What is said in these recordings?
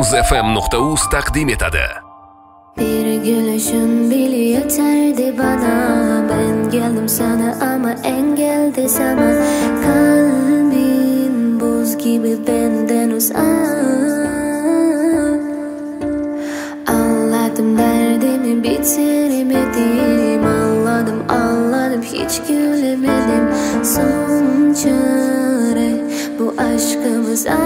Muzfm.uz taqdim etadi. Bir gülüşün bile yeterdi bana. Ben geldim sana ama engel zaman. Kalbin buz gibi benden uzak. Anladım derdimi bitiremedim. Anladım hiç gülemedim. Son çare bu aşkımıza.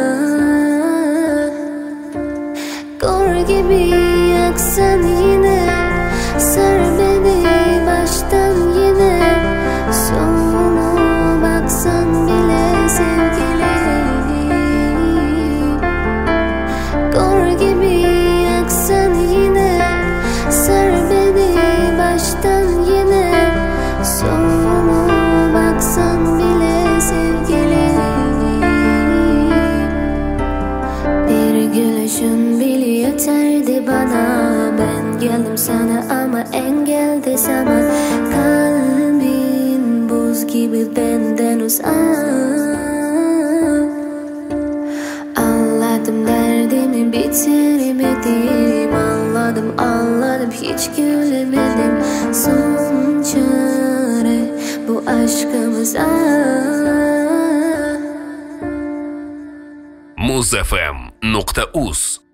Kor gibi yaksan yine, sar beni baştan yine. Sonuna baksan bile sevgilim. Kor gibi yaksan yine, sar beni baştan yine. Sonuna baksan bile sevgilim. Bir gülüşün bile yeterdi bana. Ben geldim sana ama engel zaman. Kalbin buz gibi benden uzak. Anladım derdimi bitiremedim. Anladım hiç gülemedim. Son çare bu aşkımıza. Muzfm.uz